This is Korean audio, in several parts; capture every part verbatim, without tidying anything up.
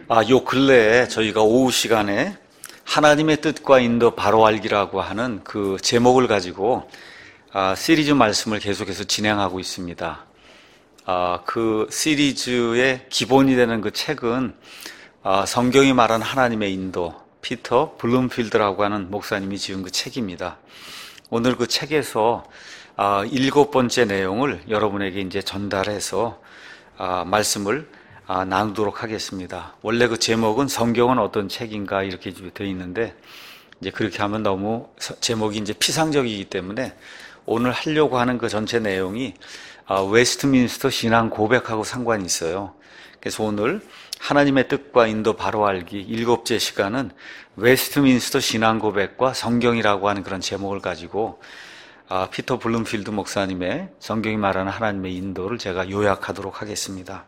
아, 요 근래에 저희가 오후 시간에 하나님의 뜻과 인도 바로 알기라고 하는 그 제목을 가지고 아, 시리즈 말씀을 계속해서 진행하고 있습니다. 아, 그 시리즈의 기본이 되는 그 책은 아, 성경이 말하는 하나님의 인도, 피터 블룸필드라고 하는 목사님이 지은 그 책입니다. 오늘 그 책에서 아, 일곱 번째 내용을 여러분에게 이제 전달해서 아, 말씀을 아, 나누도록 하겠습니다. 원래 그 제목은 성경은 어떤 책인가 이렇게 되어 있는데 이제 그렇게 하면 너무 제목이 이제 피상적이기 때문에 오늘 하려고 하는 그 전체 내용이 아, 웨스트민스터 신앙 고백하고 상관이 있어요. 그래서 오늘 하나님의 뜻과 인도 바로 알기 일곱째 시간은 웨스트민스터 신앙 고백과 성경이라고 하는 그런 제목을 가지고 아, 피터 블룸필드 목사님의 성경이 말하는 하나님의 인도를 제가 요약하도록 하겠습니다.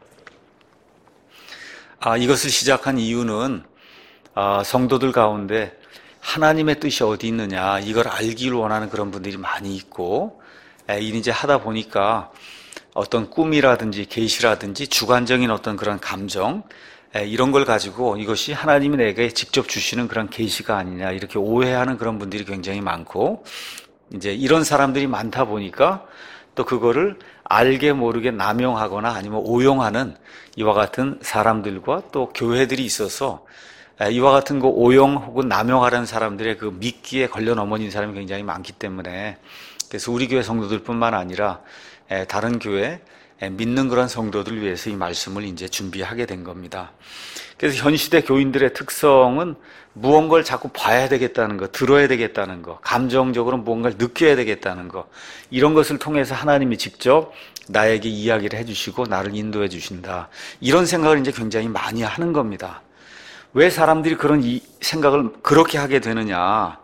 아, 이것을 시작한 이유는 아, 성도들 가운데 하나님의 뜻이 어디 있느냐 이걸 알기를 원하는 그런 분들이 많이 있고 에, 이제 하다 보니까 어떤 꿈이라든지 계시라든지 주관적인 어떤 그런 감정 에, 이런 걸 가지고 이것이 하나님이 내게 직접 주시는 그런 계시가 아니냐 이렇게 오해하는 그런 분들이 굉장히 많고 이제 이런 사람들이 많다 보니까 또 그거를 알게 모르게 남용하거나 아니면 오용하는 이와 같은 사람들과 또 교회들이 있어서 이와 같은 거 오용 혹은 남용하려는 사람들의 그 미끼에 걸려 넘어진 사람이 굉장히 많기 때문에 그래서 우리 교회 성도들뿐만 아니라 다른 교회 믿는 그런 성도들을 위해서 이 말씀을 이제 준비하게 된 겁니다. 그래서 현 시대 교인들의 특성은 무언가를 자꾸 봐야 되겠다는 거, 들어야 되겠다는 거, 감정적으로 무언가를 느껴야 되겠다는 거, 이런 것을 통해서 하나님이 직접 나에게 이야기를 해주시고 나를 인도해 주신다. 이런 생각을 이제 굉장히 많이 하는 겁니다. 왜 사람들이 그런 이 생각을 그렇게 하게 되느냐?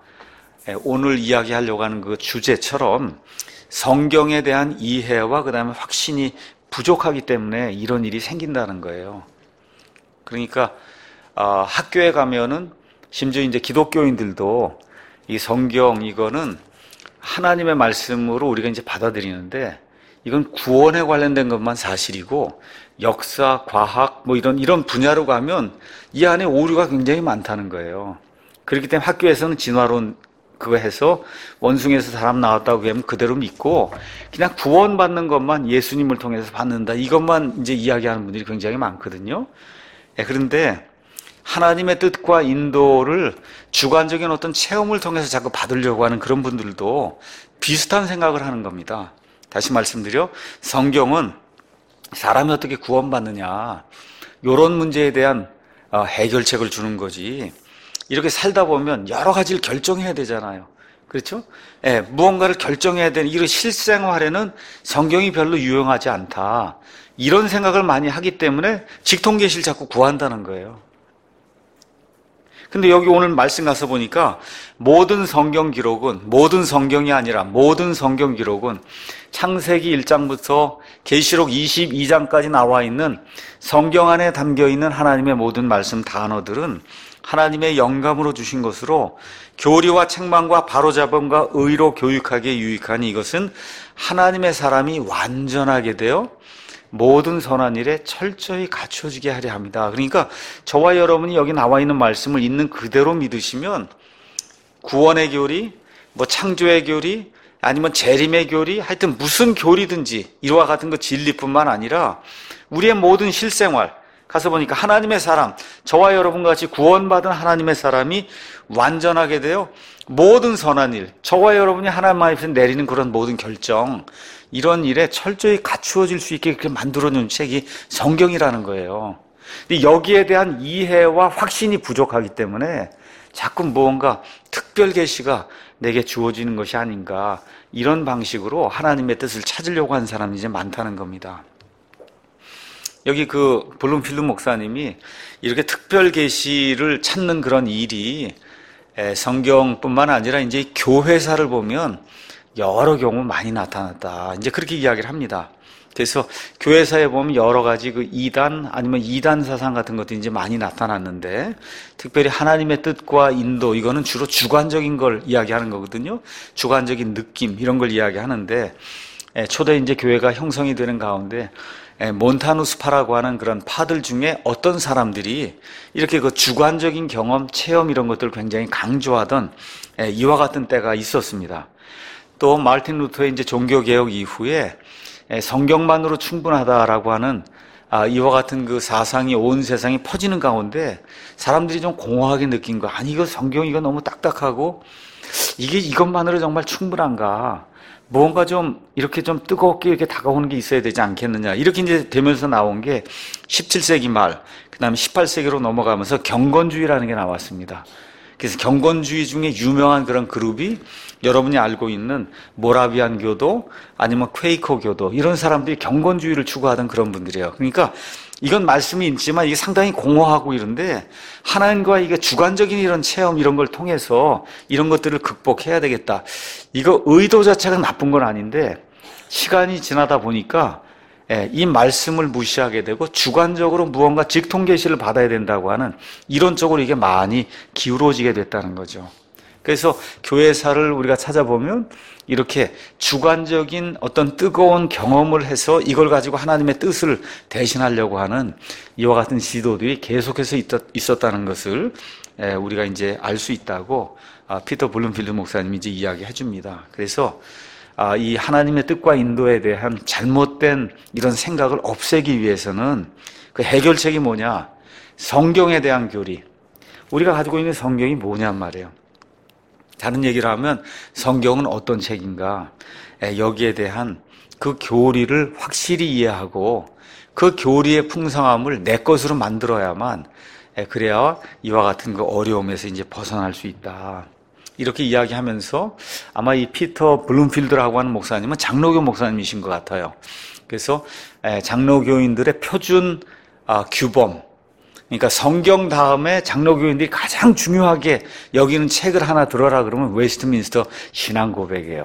오늘 이야기하려고 하는 그 주제처럼 성경에 대한 이해와 그 다음에 확신이 부족하기 때문에 이런 일이 생긴다는 거예요. 그러니까 어, 학교에 가면은 심지어 이제 기독교인들도 이 성경 이거는 하나님의 말씀으로 우리가 이제 받아들이는데 이건 구원에 관련된 것만 사실이고 역사, 과학 뭐 이런 이런 분야로 가면 이 안에 오류가 굉장히 많다는 거예요. 그렇기 때문에 학교에서는 진화론 그거 해서 원숭이에서 사람 나왔다고 하면 그대로 믿고 그냥 구원받는 것만 예수님을 통해서 받는다 이것만 이제 이야기하는 분들이 굉장히 많거든요. 그런데 하나님의 뜻과 인도를 주관적인 어떤 체험을 통해서 자꾸 받으려고 하는 그런 분들도 비슷한 생각을 하는 겁니다. 다시 말씀드려 성경은 사람이 어떻게 구원받느냐 이런 문제에 대한 해결책을 주는 거지 이렇게 살다 보면 여러 가지를 결정해야 되잖아요. 그렇죠? 예, 무언가를 결정해야 되는 이런 실생활에는 성경이 별로 유용하지 않다. 이런 생각을 많이 하기 때문에 직통계시를 자꾸 구한다는 거예요. 근데 여기 오늘 말씀 가서 보니까 모든 성경 기록은 모든 성경이 아니라 모든 성경 기록은 창세기 일 장부터 계시록 이십이 장까지 나와 있는 성경 안에 담겨 있는 하나님의 모든 말씀 단어들은 하나님의 영감으로 주신 것으로 교리와 책망과 바로잡음과 의로 교육하기에 유익하니 이것은 하나님의 사람이 완전하게 되어 모든 선한 일에 철저히 갖춰지게 하려 합니다. 그러니까 저와 여러분이 여기 나와 있는 말씀을 있는 그대로 믿으시면 구원의 교리, 뭐 창조의 교리, 아니면 재림의 교리, 하여튼 무슨 교리든지 이와 같은 그 진리뿐만 아니라 우리의 모든 실생활 가서 보니까 하나님의 사람, 저와 여러분과 같이 구원받은 하나님의 사람이 완전하게 되어 모든 선한 일, 저와 여러분이 하나님 앞에서 내리는 그런 모든 결정 이런 일에 철저히 갖추어질 수 있게 그렇게 만들어놓은 책이 성경이라는 거예요. 근데 여기에 대한 이해와 확신이 부족하기 때문에 자꾸 무언가 특별 계시가 내게 주어지는 것이 아닌가 이런 방식으로 하나님의 뜻을 찾으려고 하는 사람이 이제 많다는 겁니다. 여기 그 블룸필드 목사님이 이렇게 특별 계시를 찾는 그런 일이 성경뿐만 아니라 이제 교회사를 보면 여러 경우 많이 나타났다. 이제 그렇게 이야기를 합니다. 그래서 교회사에 보면 여러 가지 그 이단 아니면 이단 사상 같은 것도 이제 많이 나타났는데 특별히 하나님의 뜻과 인도 이거는 주로 주관적인 걸 이야기하는 거거든요. 주관적인 느낌 이런 걸 이야기하는데 초대 이제 교회가 형성이 되는 가운데 몬타누스파라고 하는 그런 파들 중에 어떤 사람들이 이렇게 그 주관적인 경험, 체험 이런 것들을 굉장히 강조하던 이와 같은 때가 있었습니다. 또 마르틴 루터의 이제 종교개혁 이후에 성경만으로 충분하다라고 하는 아, 이와 같은 그 사상이 온 세상에 퍼지는 가운데 사람들이 좀 공허하게 느낀 거, 아니 이거 성경 이거 너무 딱딱하고 이게 이것만으로 정말 충분한가? 뭔가 좀 이렇게 좀 뜨겁게 이렇게 다가오는 게 있어야 되지 않겠느냐. 이렇게 이제 되면서 나온 게 십칠 세기 말, 그 다음에 십팔 세기로 넘어가면서 경건주의라는 게 나왔습니다. 그래서 경건주의 중에 유명한 그런 그룹이 여러분이 알고 있는 모라비안 교도 아니면 퀘이커 교도, 이런 사람들이 경건주의를 추구하던 그런 분들이에요. 그러니까 이건 말씀이 있지만 이게 상당히 공허하고 이런데 하나님과 이게 주관적인 이런 체험 이런 걸 통해서 이런 것들을 극복해야 되겠다. 이거 의도 자체가 나쁜 건 아닌데 시간이 지나다 보니까 이 말씀을 무시하게 되고 주관적으로 무언가 직통계시를 받아야 된다고 하는 이론적으로 이게 많이 기울어지게 됐다는 거죠. 그래서 교회사를 우리가 찾아보면 이렇게 주관적인 어떤 뜨거운 경험을 해서 이걸 가지고 하나님의 뜻을 대신하려고 하는 이와 같은 시도들이 계속해서 있었다는 것을 우리가 이제 알 수 있다고 피터 블룸필드 목사님이 이제 이야기해 줍니다. 그래서 이 하나님의 뜻과 인도에 대한 잘못된 이런 생각을 없애기 위해서는 그 해결책이 뭐냐? 성경에 대한 교리. 우리가 가지고 있는 성경이 뭐냔 말이에요. 다른 얘기를 하면 성경은 어떤 책인가? 여기에 대한 그 교리를 확실히 이해하고 그 교리의 풍성함을 내 것으로 만들어야만, 그래야 이와 같은 그 어려움에서 이제 벗어날 수 있다. 이렇게 이야기하면서 아마 이 피터 블룸필드라고 하는 목사님은 장로교 목사님이신 것 같아요. 그래서 장로교인들의 표준 규범, 그러니까 성경 다음에 장로교인들이 가장 중요하게 여기는 책을 하나 들어라 그러면 웨스트민스터 신앙고백이에요.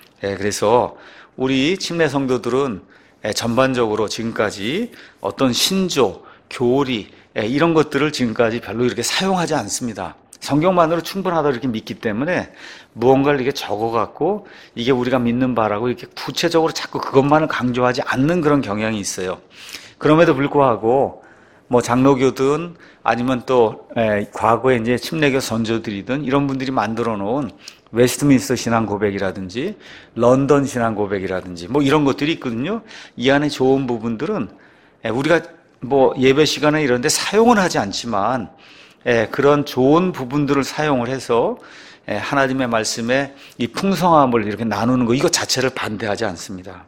그래서 우리 침례 성도들은 전반적으로 지금까지 어떤 신조, 교리 이런 것들을 지금까지 별로 이렇게 사용하지 않습니다. 성경만으로 충분하다 이렇게 믿기 때문에 무언가를 이렇게 적어갖고 이게 우리가 믿는 바라고 이렇게 구체적으로 자꾸 그것만을 강조하지 않는 그런 경향이 있어요. 그럼에도 불구하고 뭐 장로교든 아니면 또 에, 과거에 이제 침례교 선조들이든 이런 분들이 만들어 놓은 웨스트민스터 신앙 고백이라든지 런던 신앙 고백이라든지 뭐 이런 것들이 있거든요. 이 안에 좋은 부분들은 에, 우리가 뭐 예배 시간에 이런 데 사용은 하지 않지만 예, 그런 좋은 부분들을 사용을 해서 예, 하나님의 말씀에 이 풍성함을 이렇게 나누는 거, 이거 자체를 반대하지 않습니다.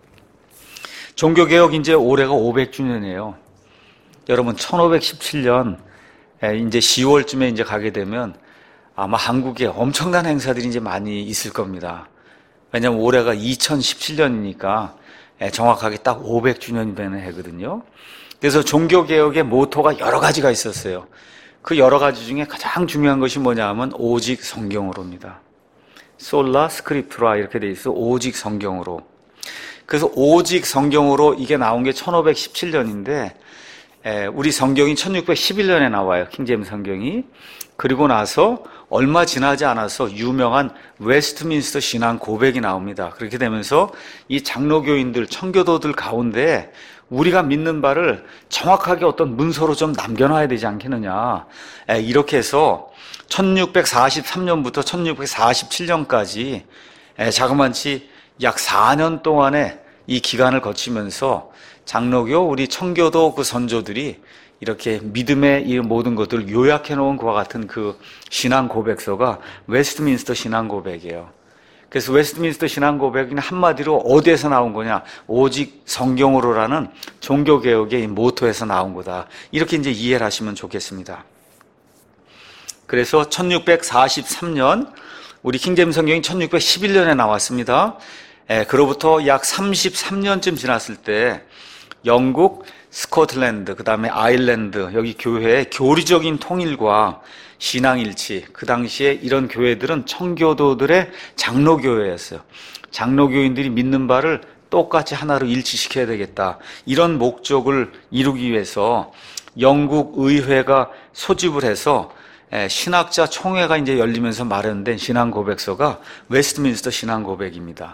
종교개혁 이제 올해가 오백 주년이에요. 여러분 천오백십칠 년 예, 이제 시월쯤에 이제 가게 되면 아마 한국에 엄청난 행사들이 이제 많이 있을 겁니다. 왜냐하면 올해가 이천십칠 년이니까 예, 정확하게 딱 오백 주년이 되는 해거든요. 그래서 종교개혁의 모토가 여러 가지가 있었어요. 그 여러 가지 중에 가장 중요한 것이 뭐냐 하면 오직 성경으로입니다. 솔라 스크립투라 이렇게 돼 있어. 오직 성경으로. 그래서 오직 성경으로 이게 나온 게 천오백십칠 년인데 우리 성경이 천육백십일 년에 나와요. 킹제임스 성경이. 그리고 나서 얼마 지나지 않아서 유명한 웨스트민스터 신앙 고백이 나옵니다. 그렇게 되면서 이 장로교인들, 청교도들 가운데 우리가 믿는 바를 정확하게 어떤 문서로 좀 남겨놔야 되지 않겠느냐. 이렇게 해서 천육백사십삼 년부터 천육백사십칠 년까지 자그만치 약 사 년 동안의 이 기간을 거치면서 장로교, 우리 청교도 그 선조들이 이렇게 믿음의 이 모든 것들을 요약해 놓은 그와 같은 그 신앙 고백서가 웨스트민스터 신앙 고백이에요. 그래서 웨스트민스터 신앙 고백은 한마디로 어디에서 나온 거냐? 오직 성경으로라는 종교개혁의 모토에서 나온 거다. 이렇게 이제 이해를 하시면 좋겠습니다. 그래서 천육백사십삼 년, 우리 킹제임스 성경이 천육백십일 년에 나왔습니다. 예, 그로부터 약 삼십삼 년쯤 지났을 때 영국, 스코틀랜드, 그 다음에 아일랜드, 여기 교회의 교리적인 통일과 신앙일치, 그 당시에 이런 교회들은 청교도들의 장로교회였어요. 장로교인들이 믿는 바를 똑같이 하나로 일치시켜야 되겠다. 이런 목적을 이루기 위해서 영국 의회가 소집을 해서 신학자 총회가 이제 열리면서 마련된 신앙 고백서가 웨스트민스터 신앙 고백입니다.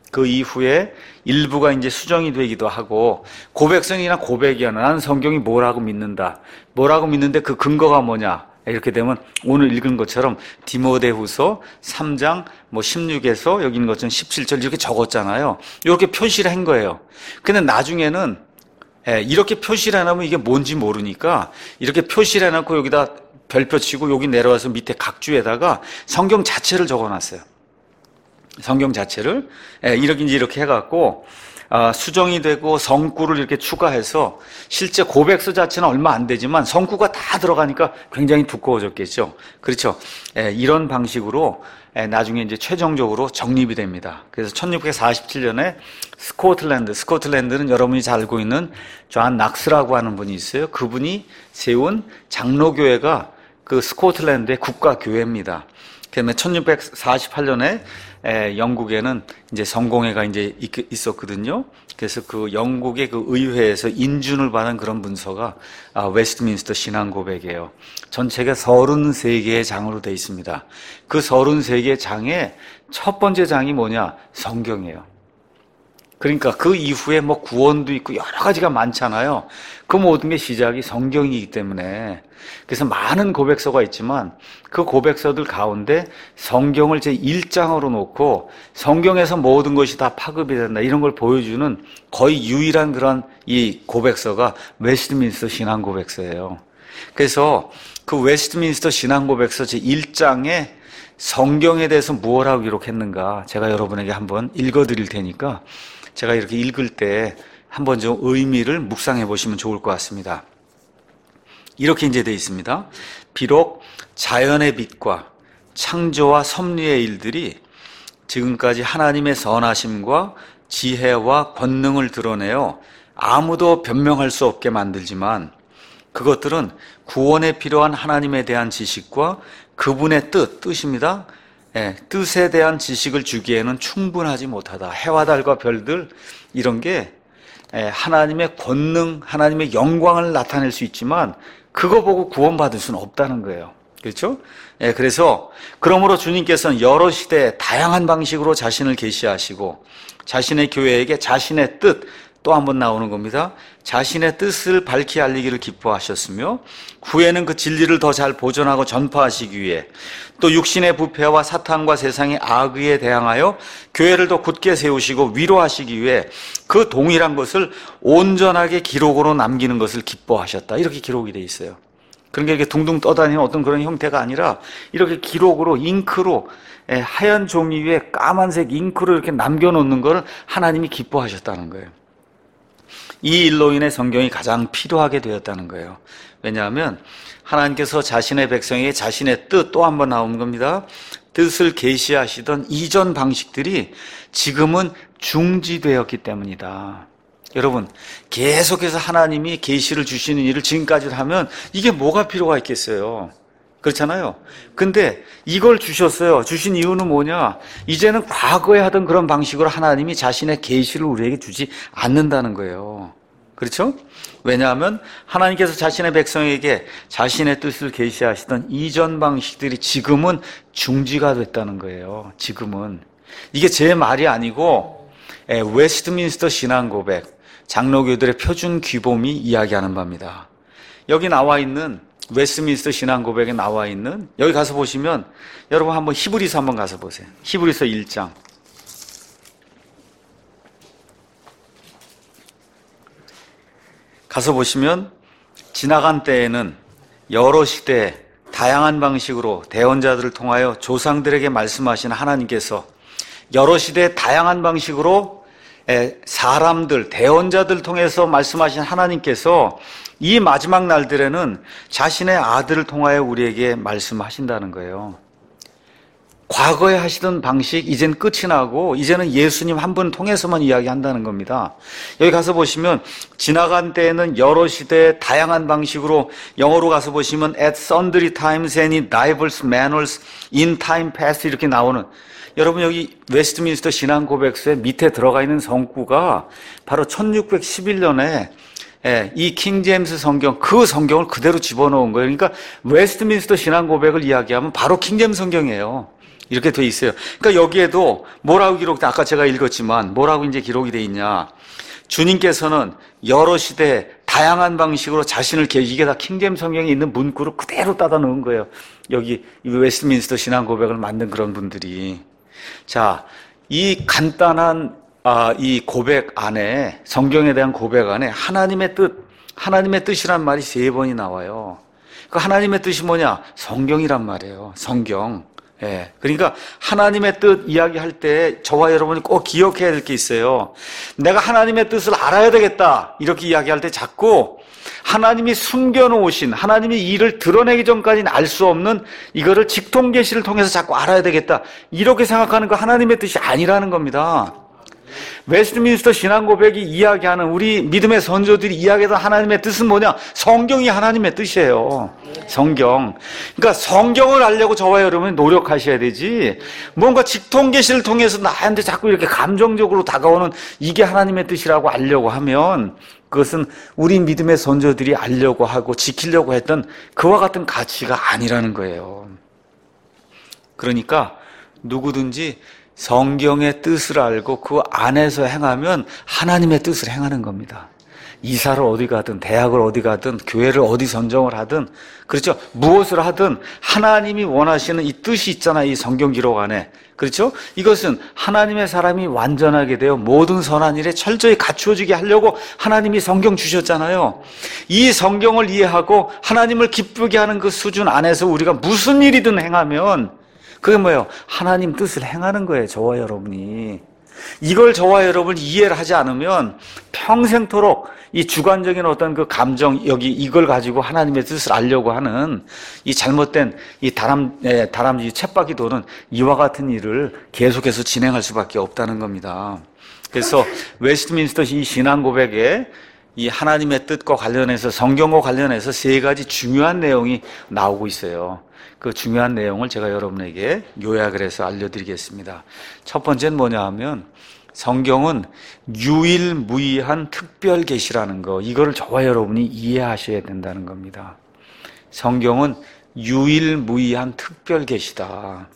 그 이후에 일부가 이제 수정이 되기도 하고, 고백성이나 고백이야. 나는 성경이 뭐라고 믿는다. 뭐라고 믿는데 그 근거가 뭐냐. 이렇게 되면 오늘 읽은 것처럼 디모데후서 삼 장 뭐 십육에서 여기 있는 것처럼 십칠 절 이렇게 적었잖아요. 이렇게 표시를 한 거예요. 근데 나중에는 이렇게 표시를 해놓으면 이게 뭔지 모르니까 이렇게 표시를 해놓고 여기다 별표 치고 여기 내려와서 밑에 각주에다가 성경 자체를 적어놨어요. 성경 자체를 이렇게 이렇게 해갖고 수정이 되고 성구를 이렇게 추가해서 실제 고백서 자체는 얼마 안 되지만 성구가 다 들어가니까 굉장히 두꺼워졌겠죠. 그렇죠. 이런 방식으로 나중에 이제 최종적으로 정립이 됩니다. 그래서 천육백사십칠 년에 스코틀랜드, 스코틀랜드는 여러분이 잘 알고 있는 존 낙스라고 하는 분이 있어요. 그분이 세운 장로교회가 그 스코틀랜드의 국가교회입니다. 그다음에 천육백사십팔 년에 영국에는 이제 성공회가 이제 있었거든요. 그래서 그 영국의 그 의회에서 인준을 받은 그런 문서가 웨스트민스터 신앙 고백이에요. 전체가 서른세 개의 장으로 되어 있습니다. 그 서른세 개의 장의 첫 번째 장이 뭐냐? 성경이에요. 그러니까 그 이후에 뭐 구원도 있고 여러 가지가 많잖아요. 그 모든 게 시작이 성경이기 때문에. 그래서 많은 고백서가 있지만 그 고백서들 가운데 성경을 제일 장으로 놓고 성경에서 모든 것이 다 파급이 된다, 이런 걸 보여주는 거의 유일한 그런 이 고백서가 웨스트민스터 신앙 고백서예요. 그래서 그 웨스트민스터 신앙 고백서 제일 장에 성경에 대해서 무엇라고 기록했는가 제가 여러분에게 한번 읽어 드릴 테니까 제가 이렇게 읽을 때 한번 좀 의미를 묵상해 보시면 좋을 것 같습니다. 이렇게 이제 되어 있습니다. 비록 자연의 빛과 창조와 섭리의 일들이 지금까지 하나님의 선하심과 지혜와 권능을 드러내어 아무도 변명할 수 없게 만들지만 그것들은 구원에 필요한 하나님에 대한 지식과 그분의 뜻, 뜻입니다. 예, 뜻에 대한 지식을 주기에는 충분하지 못하다. 해와 달과 별들 이런 게 예, 하나님의 권능, 하나님의 영광을 나타낼 수 있지만 그거 보고 구원받을 수는 없다는 거예요. 그렇죠? 예, 그래서 그러므로 주님께서는 여러 시대에 다양한 방식으로 자신을 계시하시고 자신의 교회에게 자신의 뜻, 또 한 번 나오는 겁니다. 자신의 뜻을 밝히 알리기를 기뻐하셨으며 후에는 그 진리를 더 잘 보존하고 전파하시기 위해 또 육신의 부패와 사탄과 세상의 악의에 대항하여 교회를 더 굳게 세우시고 위로하시기 위해 그 동일한 것을 온전하게 기록으로 남기는 것을 기뻐하셨다. 이렇게 기록이 돼 있어요. 그러니까 이렇게 둥둥 떠다니는 어떤 그런 형태가 아니라 이렇게 기록으로 잉크로 하얀 종이 위에 까만색 잉크로 이렇게 남겨놓는 것을 하나님이 기뻐하셨다는 거예요. 이 일로 인해 성경이 가장 필요하게 되었다는 거예요. 왜냐하면 하나님께서 자신의 백성에게 자신의 뜻, 또 한 번 나온 겁니다. 뜻을 계시하시던 이전 방식들이 지금은 중지되었기 때문이다. 여러분, 계속해서 하나님이 계시를 주시는 일을 지금까지 하면 이게 뭐가 필요가 있겠어요? 그렇잖아요. 근데 이걸 주셨어요. 주신 이유는 뭐냐? 이제는 과거에 하던 그런 방식으로 하나님이 자신의 계시를 우리에게 주지 않는다는 거예요. 그렇죠? 왜냐하면 하나님께서 자신의 백성에게 자신의 뜻을 계시하시던 이전 방식들이 지금은 중지가 됐다는 거예요. 지금은. 이게 제 말이 아니고 웨스트민스터 신앙 고백, 장로교들의 표준 규범이 이야기하는 바입니다. 여기 나와 있는 웨스트민스터 신앙 고백에 나와 있는, 여기 가서 보시면 여러분 한번 히브리서 한번 가서 보세요. 히브리서 일 장. 가서 보시면 지나간 때에는 여러 시대 다양한 방식으로 대언자들을 통하여 조상들에게 말씀하신 하나님께서 여러 시대 다양한 방식으로 사람들, 대언자들 통해서 말씀하신 하나님께서 이 마지막 날들에는 자신의 아들을 통하여 우리에게 말씀하신다는 거예요. 과거에 하시던 방식 이젠 끝이 나고 이제는 예수님 한 분 통해서만 이야기한다는 겁니다. 여기 가서 보시면 지나간 때에는 여러 시대의 다양한 방식으로, 영어로 가서 보시면 at sundry times and in diverse manners in time past 이렇게 나오는, 여러분 여기 웨스트민스터 신앙 고백서에 밑에 들어가 있는 성구가 바로 천육백십일 년에 이 킹제임스 성경, 그 성경을 그대로 집어넣은 거예요. 그러니까 웨스트민스터 신앙 고백을 이야기하면 바로 킹제임스 성경이에요. 이렇게 돼 있어요. 그러니까 여기에도 뭐라고 기록돼? 아까 제가 읽었지만 뭐라고 이제 기록이 돼 있냐? 주님께서는 여러 시대 다양한 방식으로 자신을 계 이게 다 킹제임 성경에 있는 문구를 그대로 따다 놓은 거예요. 여기 웨스트민스터 신앙 고백을 만든 그런 분들이. 자, 이 간단한 아, 이 고백 안에, 성경에 대한 고백 안에 하나님의 뜻, 하나님의 뜻이란 말이 세 번이 나와요. 그 하나님의 뜻이 뭐냐? 성경이란 말이에요. 성경. 예. 그러니까 하나님의 뜻 이야기할 때 저와 여러분이 꼭 기억해야 될 게 있어요. 내가 하나님의 뜻을 알아야 되겠다. 이렇게 이야기할 때 자꾸 하나님이 숨겨놓으신, 하나님이 이를 드러내기 전까지는 알 수 없는 이거를 직통계시를 통해서 자꾸 알아야 되겠다. 이렇게 생각하는 거 하나님의 뜻이 아니라는 겁니다. 웨스트민스터 신앙고백이 이야기하는 우리 믿음의 선조들이 이야기하던 하나님의 뜻은 뭐냐? 성경이 하나님의 뜻이에요. 성경. 그러니까 성경을 알려고 저와 여러분이 노력하셔야 되지, 뭔가 직통계시를 통해서 나한테 자꾸 이렇게 감정적으로 다가오는 이게 하나님의 뜻이라고 알려고 하면 그것은 우리 믿음의 선조들이 알려고 하고 지키려고 했던 그와 같은 가치가 아니라는 거예요. 그러니까 누구든지 성경의 뜻을 알고 그 안에서 행하면 하나님의 뜻을 행하는 겁니다. 이사를 어디 가든 대학을 어디 가든 교회를 어디 선정을 하든, 그렇죠? 무엇을 하든 하나님이 원하시는 이 뜻이 있잖아요. 이 성경 기록 안에. 그렇죠? 이것은 하나님의 사람이 완전하게 되어 모든 선한 일에 철저히 갖추어지게 하려고 하나님이 성경 주셨잖아요. 이 성경을 이해하고 하나님을 기쁘게 하는 그 수준 안에서 우리가 무슨 일이든 행하면 그게 뭐예요? 하나님 뜻을 행하는 거예요. 저와 여러분이. 이걸 저와 여러분이 이해를 하지 않으면 평생토록 이 주관적인 어떤 그 감정, 여기 이걸 가지고 하나님의 뜻을 알려고 하는 이 잘못된 이 다람, 예, 다람쥐 쳇바퀴 도는 이와 같은 일을 계속해서 진행할 수밖에 없다는 겁니다. 그래서 웨스트민스터 이 신앙 고백에 이 하나님의 뜻과 관련해서, 성경과 관련해서 세 가지 중요한 내용이 나오고 있어요. 그 중요한 내용을 제가 여러분에게 요약을 해서 알려드리겠습니다. 첫 번째는 뭐냐 하면 성경은 유일무이한 특별 계시라는 거, 이거를 저와 여러분이 이해하셔야 된다는 겁니다. 성경은 유일무이한 특별 계시다.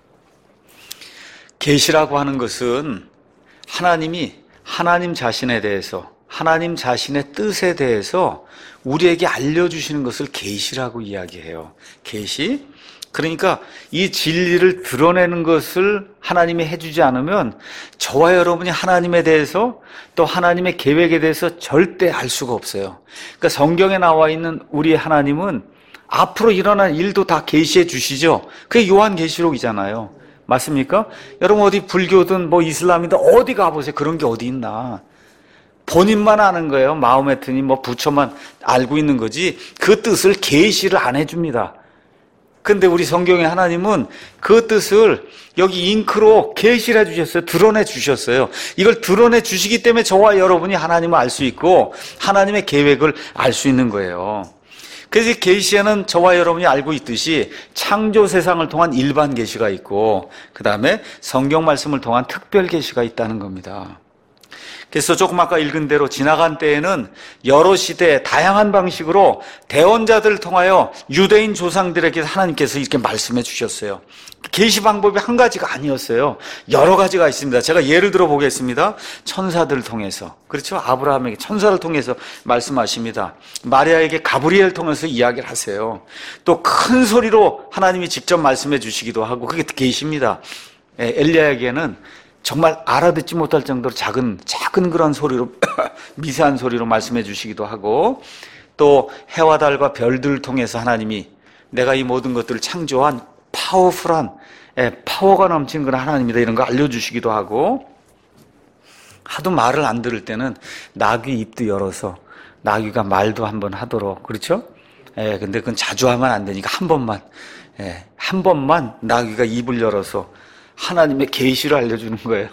계시라고 하는 것은 하나님이 하나님 자신에 대해서, 하나님 자신의 뜻에 대해서 우리에게 알려주시는 것을 계시라고 이야기해요. 계시. 그러니까 이 진리를 드러내는 것을 하나님이 해주지 않으면 저와 여러분이 하나님에 대해서 또 하나님의 계획에 대해서 절대 알 수가 없어요. 그러니까 성경에 나와 있는 우리 하나님은 앞으로 일어날 일도 다 계시해 주시죠. 그게 요한계시록이잖아요. 맞습니까? 여러분 어디 불교든 뭐 이슬람이든 어디 가보세요. 그런 게 어디 있나. 본인만 아는 거예요. 마음에 드니 뭐 부처만 알고 있는 거지 그 뜻을 계시를 안 해줍니다. 근데 우리 성경의 하나님은 그 뜻을 여기 잉크로 계시를 해주셨어요. 드러내 주셨어요. 이걸 드러내 주시기 때문에 저와 여러분이 하나님을 알 수 있고 하나님의 계획을 알 수 있는 거예요. 그래서 계시에는 저와 여러분이 알고 있듯이 창조 세상을 통한 일반 계시가 있고 그 다음에 성경 말씀을 통한 특별 계시가 있다는 겁니다. 그래서 조금 아까 읽은 대로 지나간 때에는 여러 시대 다양한 방식으로 대언자들을 통하여 유대인 조상들에게 하나님께서 이렇게 말씀해 주셨어요. 계시 방법이 한 가지가 아니었어요. 여러 가지가 있습니다. 제가 예를 들어 보겠습니다. 천사들을 통해서, 그렇죠? 아브라함에게 천사를 통해서 말씀하십니다. 마리아에게 가브리엘 통해서 이야기를 하세요. 또 큰 소리로 하나님이 직접 말씀해 주시기도 하고 그게 계시입니다. 엘리야에게는 정말 알아듣지 못할 정도로 작은 작은 그런 소리로 미세한 소리로 말씀해 주시기도 하고 또 해와 달과 별들을 통해서 하나님이 내가 이 모든 것들을 창조한 파워풀한 파워가 넘치는 그런 하나님이다 이런 거 알려주시기도 하고 하도 말을 안 들을 때는 나귀 입도 열어서 나귀가 말도 한번 하도록 그렇죠? 예, 근데 그건 자주 하면 안 되니까 한 번만 예, 한 번만 나귀가 입을 열어서 하나님의 계시를 알려주는 거예요.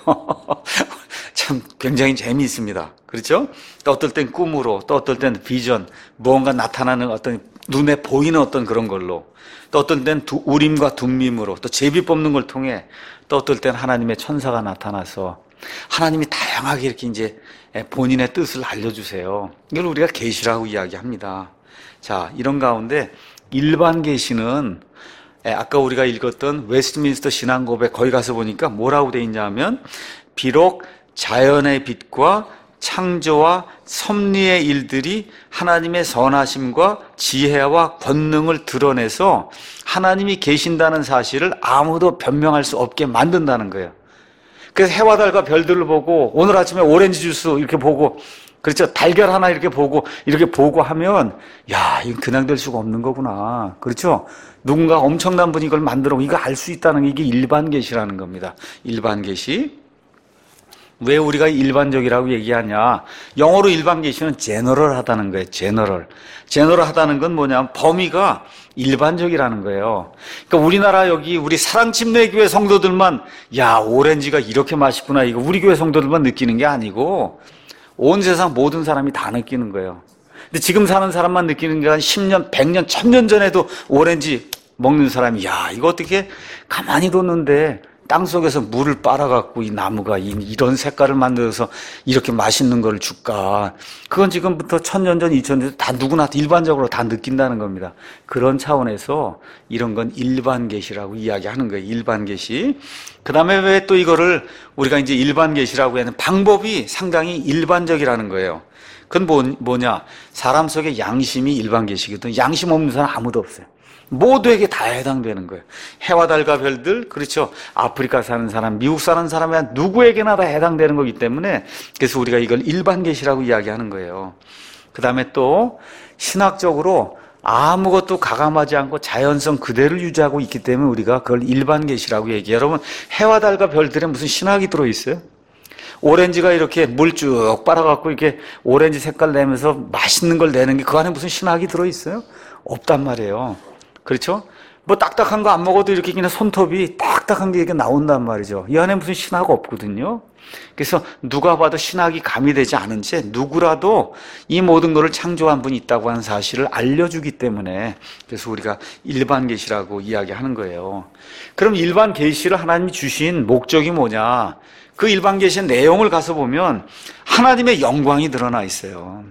참 굉장히 재미있습니다. 그렇죠? 또 어떨 땐 꿈으로, 또 어떨 땐 비전, 무언가 나타나는 어떤 눈에 보이는 어떤 그런 걸로, 또 어떨 땐 두, 우림과 둠밈으로, 또 제비 뽑는 걸 통해, 또 어떨 땐 하나님의 천사가 나타나서 하나님이 다양하게 이렇게 이제 본인의 뜻을 알려주세요. 이걸 우리가 계시라고 이야기합니다. 자, 이런 가운데 일반 계시는 예, 아까 우리가 읽었던 웨스트민스터 신앙고백 거기 가서 보니까 뭐라고 돼 있냐 하면 비록 자연의 빛과 창조와 섭리의 일들이 하나님의 선하심과 지혜와 권능을 드러내서 하나님이 계신다는 사실을 아무도 변명할 수 없게 만든다는 거예요. 그래서 해와 달과 별들을 보고 오늘 아침에 오렌지 주스 이렇게 보고 그렇죠. 달걀 하나 이렇게 보고 이렇게 보고 하면 야, 이건 그냥 될 수가 없는 거구나. 그렇죠. 누군가 엄청난 분이 이걸 만들어 이거 알 수 있다는 게 이게 일반 계시라는 겁니다. 일반 계시. 왜 우리가 일반적이라고 얘기하냐? 영어로 일반 계시는 제너럴하다는 거예요. 제너럴. 제너럴하다는 건 뭐냐면 범위가 일반적이라는 거예요. 그러니까 우리나라 여기 우리 사랑침례교회 성도들만 야, 오렌지가 이렇게 맛있구나. 이거 우리 교회 성도들만 느끼는 게 아니고 온 세상 모든 사람이 다 느끼는 거예요. 근데 지금 사는 사람만 느끼는 게 한 십 년, 백 년, 천 년 전에도 오렌지 먹는 사람이 야, 이거 어떻게 가만히 뒀는데 땅속에서 물을 빨아갖고 이 나무가 이런 색깔을 만들어서 이렇게 맛있는 걸 줄까. 그건 지금부터 천 년 전, 이천 년 전 다 누구나 일반적으로 다 느낀다는 겁니다. 그런 차원에서 이런 건 일반 계시라고 이야기하는 거예요. 일반 계시. 그 다음에 왜 또 이거를 우리가 이제 일반 계시라고 하는 방법이 상당히 일반적이라는 거예요. 그건 뭐, 뭐냐. 사람 속에 양심이 일반 계시거든. 양심 없는 사람 아무도 없어요. 모두에게 다 해당되는 거예요. 해와 달과 별들, 그렇죠. 아프리카 사는 사람, 미국 사는 사람이 누구에게나 다 해당되는 거기 때문에 그래서 우리가 이걸 일반 계시라고 이야기하는 거예요. 그 다음에 또 신학적으로 아무것도 가감하지 않고 자연성 그대로 유지하고 있기 때문에 우리가 그걸 일반 계시라고 얘기해요. 여러분, 해와 달과 별들에 무슨 신학이 들어있어요? 오렌지가 이렇게 물 쭉 빨아갖고 이렇게 오렌지 색깔 내면서 맛있는 걸 내는 게 그 안에 무슨 신학이 들어있어요? 없단 말이에요. 그렇죠? 뭐 딱딱한 거 안 먹어도 이렇게 그냥 손톱이 딱딱한 게 이렇게 나온단 말이죠. 이 안에 무슨 신학 없거든요. 그래서 누가 봐도 신학이 가미되지 않은 채 누구라도 이 모든 것을 창조한 분이 있다고 하는 사실을 알려주기 때문에 그래서 우리가 일반 계시라고 이야기하는 거예요. 그럼 일반 계시를 하나님이 주신 목적이 뭐냐? 그 일반 계시의 내용을 가서 보면 하나님의 영광이 드러나 있어요.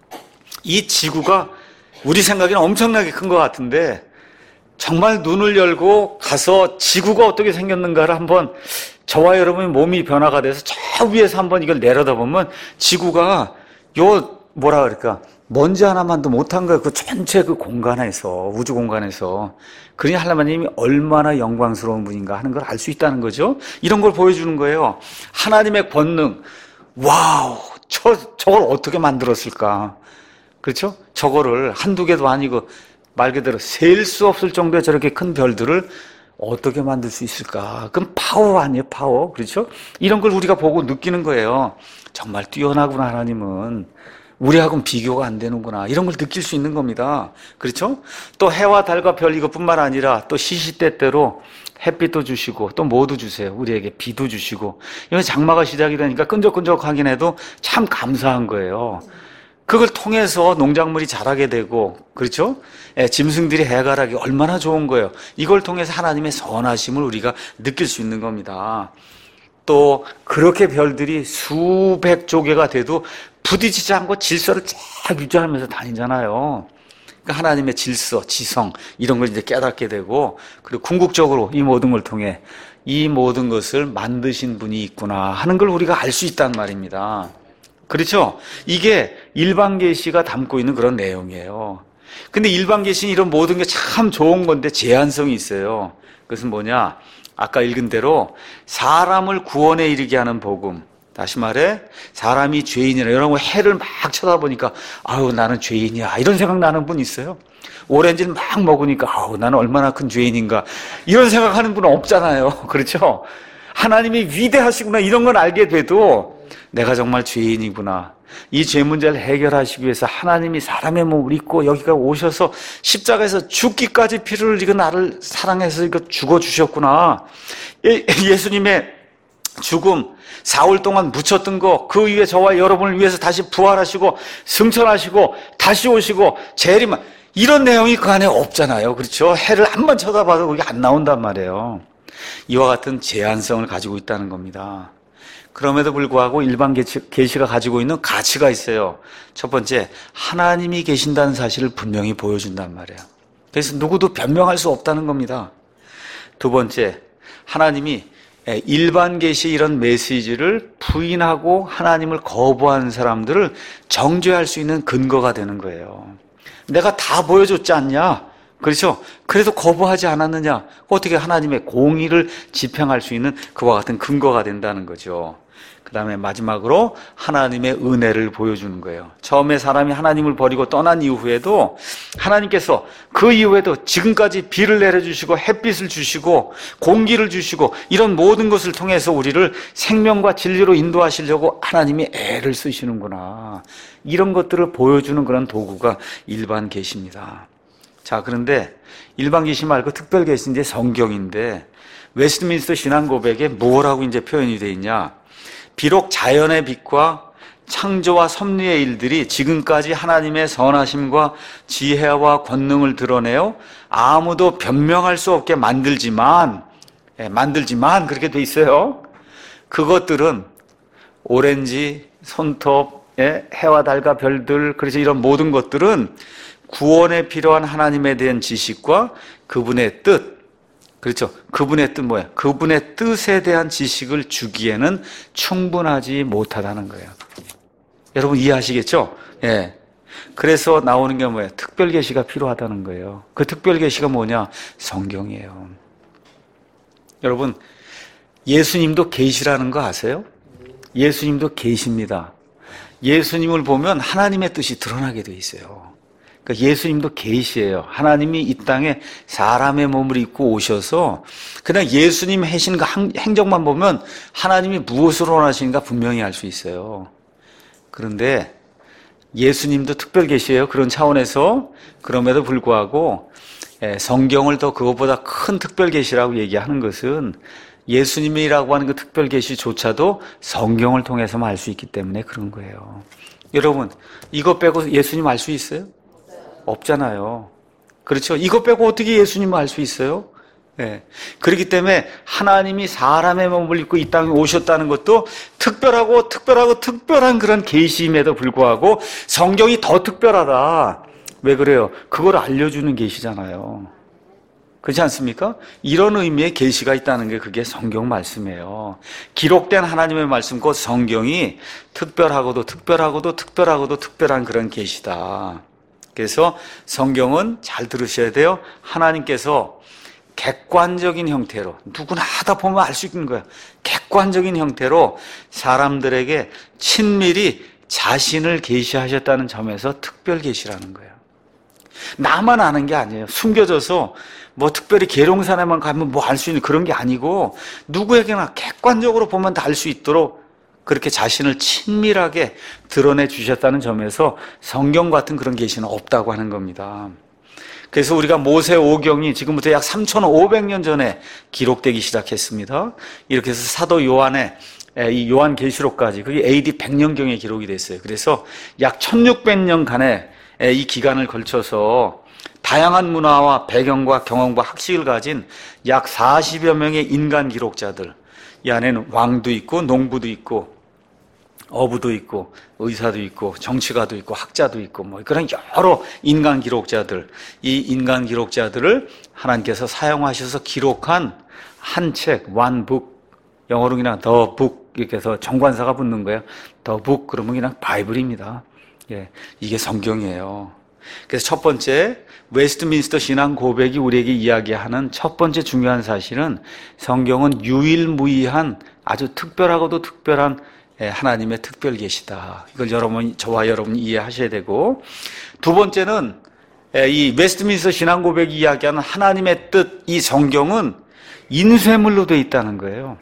이 지구가 우리 생각에는 엄청나게 큰 것 같은데 정말 눈을 열고 가서 지구가 어떻게 생겼는가를 한번 저와 여러분의 몸이 변화가 돼서 저 위에서 한번 이걸 내려다보면 지구가 요 뭐라 그럴까 먼지 하나만도 못한 거예요. 그 전체 그 공간에서 우주 공간에서 그러니 하나님이 얼마나 영광스러운 분인가 하는 걸 알 수 있다는 거죠. 이런 걸 보여주는 거예요. 하나님의 권능. 와우, 저 저걸 어떻게 만들었을까? 그렇죠? 저거를 한두 개도 아니고 말 그대로 셀 수 없을 정도의 저렇게 큰 별들을 어떻게 만들 수 있을까? 그럼 파워 아니에요, 파워. 그렇죠? 이런 걸 우리가 보고 느끼는 거예요. 정말 뛰어나구나, 하나님은. 우리하고는 비교가 안 되는구나. 이런 걸 느낄 수 있는 겁니다. 그렇죠? 또 해와 달과 별 이것뿐만 아니라 또 시시때때로 햇빛도 주시고 또 뭐도 주세요. 우리에게 비도 주시고. 이거 장마가 시작이 되니까 끈적끈적하긴 해도 참 감사한 거예요. 그걸 통해서 농작물이 자라게 되고, 그렇죠? 예, 짐승들이 해가라기 얼마나 좋은 거예요. 이걸 통해서 하나님의 선하심을 우리가 느낄 수 있는 겁니다. 또 그렇게 별들이 수백 조개가 돼도 부딪히지 않고 질서를 쫙 유지하면서 다니잖아요. 그러니까 하나님의 질서, 지성 이런 걸 이제 깨닫게 되고, 그리고 궁극적으로 이 모든 걸 통해 이 모든 것을 만드신 분이 있구나 하는 걸 우리가 알 수 있단 말입니다. 그렇죠? 이게 일반 계시가 담고 있는 그런 내용이에요. 근데 일반 계시는 이런 모든 게 참 좋은 건데 제한성이 있어요. 그것은 뭐냐? 아까 읽은 대로 사람을 구원에 이르게 하는 복음. 다시 말해 사람이 죄인이라 여러분 해를 막 쳐다보니까 아우 나는 죄인이야 이런 생각 나는 분 있어요? 오렌지를 막 먹으니까 아우 나는 얼마나 큰 죄인인가 이런 생각하는 분은 없잖아요. 그렇죠? 하나님이 위대하시구나 이런 건 알게 돼도 내가 정말 죄인이구나. 이 죄 문제를 해결하시기 위해서 하나님이 사람의 몸을 입고 여기가 오셔서 십자가에서 죽기까지 피를 흘리고 나를 사랑해서 이거 죽어주셨구나. 예수님의 죽음, 사흘 동안 묻혔던 거, 그 위에 저와 여러분을 위해서 다시 부활하시고 승천하시고 다시 오시고 재림, 이런 내용이 그 안에 없잖아요. 그렇죠? 해를 한번 쳐다봐도 그게 안 나온단 말이에요. 이와 같은 제한성을 가지고 있다는 겁니다. 그럼에도 불구하고 일반 계시가 가지고 있는 가치가 있어요. 첫 번째, 하나님이 계신다는 사실을 분명히 보여준단 말이에요. 그래서 누구도 변명할 수 없다는 겁니다. 두 번째, 하나님이 일반 계시 이런 메시지를 부인하고 하나님을 거부하는 사람들을 정죄할 수 있는 근거가 되는 거예요. 내가 다 보여줬지 않냐? 그렇죠? 그래도 거부하지 않았느냐? 어떻게 하나님의 공의를 집행할 수 있는 그와 같은 근거가 된다는 거죠. 그 다음에 마지막으로 하나님의 은혜를 보여주는 거예요. 처음에 사람이 하나님을 버리고 떠난 이후에도 하나님께서 그 이후에도 지금까지 비를 내려주시고 햇빛을 주시고 공기를 주시고 이런 모든 것을 통해서 우리를 생명과 진리로 인도하시려고 하나님이 애를 쓰시는구나. 이런 것들을 보여주는 그런 도구가 일반 계시입니다. 자, 그런데 일반 계시 말고 특별 계시인데 성경인데 웨스트민스터 신앙 고백에 뭐라고 이제 표현이 되어 있냐? 비록 자연의 빛과 창조와 섭리의 일들이 지금까지 하나님의 선하심과 지혜와 권능을 드러내어 아무도 변명할 수 없게 만들지만, 예, 만들지만 그렇게 돼 있어요. 그것들은 오렌지, 손톱, 예, 해와 달과 별들, 그래서 이런 모든 것들은 구원에 필요한 하나님에 대한 지식과 그분의 뜻, 그렇죠. 그분의 뜻 뭐야? 그분의 뜻에 대한 지식을 주기에는 충분하지 못하다는 거예요. 여러분 이해하시겠죠? 예. 그래서 나오는 게 뭐예요? 특별 계시가 필요하다는 거예요. 그 특별 계시가 뭐냐? 성경이에요. 여러분 예수님도 계시라는 거 아세요? 예수님도 계시입니다. 예수님을 보면 하나님의 뜻이 드러나게 돼 있어요. 그러니까 예수님도 계시예요. 하나님이 이 땅에 사람의 몸을 입고 오셔서 그냥 예수님 하신 그 행적만 보면 하나님이 무엇을 원하시는가 분명히 알 수 있어요. 그런데 예수님도 특별 계시예요. 그런 차원에서. 그럼에도 불구하고 성경을 더 그것보다 큰 특별 계시라고 얘기하는 것은 예수님이라고 하는 그 특별 계시조차도 성경을 통해서만 알 수 있기 때문에 그런 거예요. 여러분 이것 빼고 예수님 알 수 있어요? 없잖아요. 그렇죠? 이것 빼고 어떻게 예수님을 알 수 있어요? 네. 그렇기 때문에 하나님이 사람의 몸을 입고 이 땅에 오셨다는 것도 특별하고 특별하고 특별한 그런 계시임에도 불구하고 성경이 더 특별하다. 왜 그래요? 그걸 알려주는 계시잖아요. 그렇지 않습니까? 이런 의미의 계시가 있다는 게 그게 성경 말씀이에요. 기록된 하나님의 말씀 곧 성경이 특별하고도 특별하고도 특별하고도 특별한 그런 계시다. 그래서 성경은 잘 들으셔야 돼요. 하나님께서 객관적인 형태로 누구나 하다 보면 알 수 있는 거예요. 객관적인 형태로 사람들에게 친밀히 자신을 계시하셨다는 점에서 특별 계시라는 거예요. 나만 아는 게 아니에요. 숨겨져서 뭐 특별히 계룡산에만 가면 뭐 알 수 있는 그런 게 아니고 누구에게나 객관적으로 보면 다 알 수 있도록 그렇게 자신을 친밀하게 드러내 주셨다는 점에서 성경 같은 그런 계시는 없다고 하는 겁니다. 그래서 우리가 모세 오경이 지금부터 약 삼천오백 년 전에 기록되기 시작했습니다. 이렇게 해서 사도 요한의 이 요한계시록까지 그게 에이디 백 년경에 기록이 됐어요. 그래서 약 천육백 년간의 이 기간을 걸쳐서 다양한 문화와 배경과 경험과 학식을 가진 약 사십여 명의 인간 기록자들, 이 안에는 왕도 있고 농부도 있고 어부도 있고 의사도 있고 정치가도 있고 학자도 있고 뭐 그런 여러 인간 기록자들, 이 인간 기록자들을 하나님께서 사용하셔서 기록한 한 책, one book, 영어로 그냥 the book 이렇게 해서 정관사가 붙는 거예요. the book 그러면 그냥 바이블입니다. 예, 이게 성경이에요. 그래서 첫 번째 웨스트민스터 신앙 고백이 우리에게 이야기하는 첫 번째 중요한 사실은 성경은 유일무이한 아주 특별하고도 특별한 하나님의 특별 계시다. 이걸 여러분, 저와 여러분이 이해하셔야 되고, 두 번째는 이 웨스트민스터 신앙 고백이 이야기하는 하나님의 뜻, 이 성경은 인쇄물로 되어 있다는 거예요.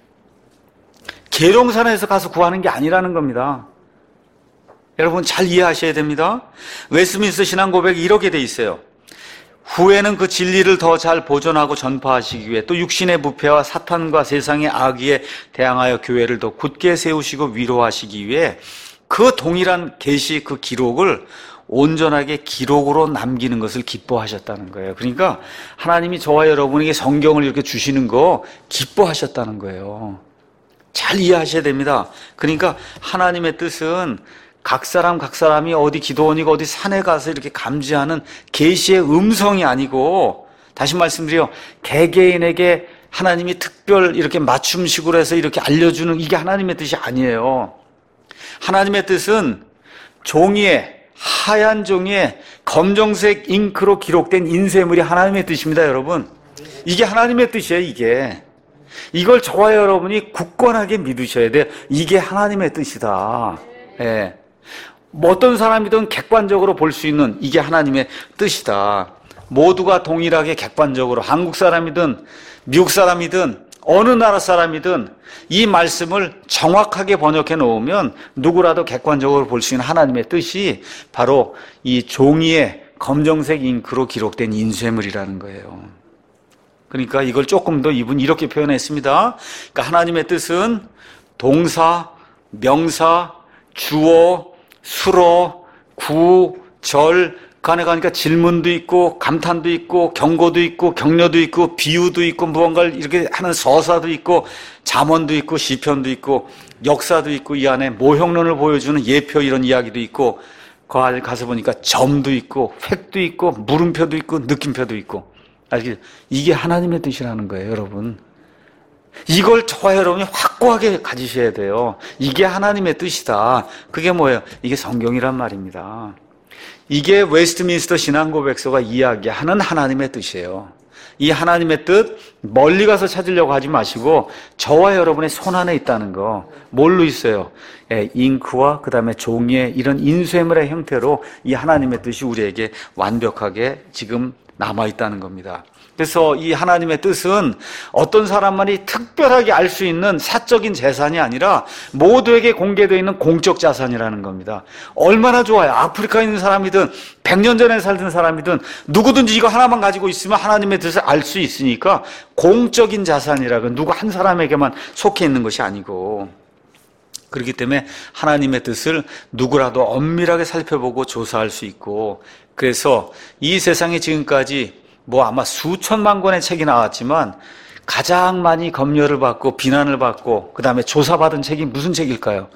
계룡산에서 가서 구하는 게 아니라는 겁니다. 여러분 잘 이해하셔야 됩니다. 웨스트민스터 신앙 고백이 이렇게 돼 있어요. 후에는 그 진리를 더 잘 보존하고 전파하시기 위해 또 육신의 부패와 사탄과 세상의 악의에 대항하여 교회를 더 굳게 세우시고 위로하시기 위해 그 동일한 계시 그 기록을 온전하게 기록으로 남기는 것을 기뻐하셨다는 거예요. 그러니까 하나님이 저와 여러분에게 성경을 이렇게 주시는 거 기뻐하셨다는 거예요. 잘 이해하셔야 됩니다. 그러니까 하나님의 뜻은 각 사람 각 사람이 어디 기도원이고 어디 산에 가서 이렇게 감지하는 계시의 음성이 아니고 다시 말씀드려, 개개인에게 하나님이 특별 이렇게 맞춤식으로 해서 이렇게 알려주는 이게 하나님의 뜻이 아니에요. 하나님의 뜻은 종이에, 하얀 종이에 검정색 잉크로 기록된 인쇄물이 하나님의 뜻입니다, 여러분. 이게 하나님의 뜻이에요, 이게. 이걸 저와 여러분이 굳건하게 믿으셔야 돼요. 이게 하나님의 뜻이다. 예. 뭐 어떤 사람이든 객관적으로 볼 수 있는 이게 하나님의 뜻이다. 모두가 동일하게 객관적으로, 한국 사람이든 미국 사람이든 어느 나라 사람이든 이 말씀을 정확하게 번역해 놓으면 누구라도 객관적으로 볼 수 있는 하나님의 뜻이 바로 이 종이에 검정색 잉크로 기록된 인쇄물이라는 거예요. 그러니까 이걸 조금 더 이분 이렇게 표현했습니다. 그러니까 하나님의 뜻은 동사, 명사, 주어, 수로, 구, 절, 간에 가니까 질문도 있고 감탄도 있고 경고도 있고 격려도 있고 비유도 있고 무언가를 이렇게 하는 서사도 있고 잠언도 있고 시편도 있고 역사도 있고 이 안에 모형론을 보여주는 예표 이런 이야기도 있고 그 안에 가서 보니까 점도 있고 획도 있고 물음표도 있고 느낌표도 있고 아시겠죠? 이게 하나님의 뜻이라는 거예요, 여러분. 이걸 저와 여러분이 확고하게 가지셔야 돼요. 이게 하나님의 뜻이다. 그게 뭐예요? 이게 성경이란 말입니다. 이게 웨스트민스터 신앙고백서가 이야기하는 하나님의 뜻이에요. 이 하나님의 뜻 멀리 가서 찾으려고 하지 마시고 저와 여러분의 손 안에 있다는 거. 뭘로 있어요? 예, 잉크와 그 다음에 종이의 이런 인쇄물의 형태로 이 하나님의 뜻이 우리에게 완벽하게 지금 남아있다는 겁니다. 그래서 이 하나님의 뜻은 어떤 사람만이 특별하게 알 수 있는 사적인 재산이 아니라 모두에게 공개되어 있는 공적 자산이라는 겁니다. 얼마나 좋아요. 아프리카에 있는 사람이든 백 년 전에 살던 사람이든 누구든지 이거 하나만 가지고 있으면 하나님의 뜻을 알 수 있으니까 공적인 자산이라고 누구 한 사람에게만 속해 있는 것이 아니고 그렇기 때문에 하나님의 뜻을 누구라도 엄밀하게 살펴보고 조사할 수 있고 그래서 이 세상에 지금까지 뭐 아마 수천만 권의 책이 나왔지만 가장 많이 검열을 받고 비난을 받고 그 다음에 조사받은 책이 무슨 책일까요?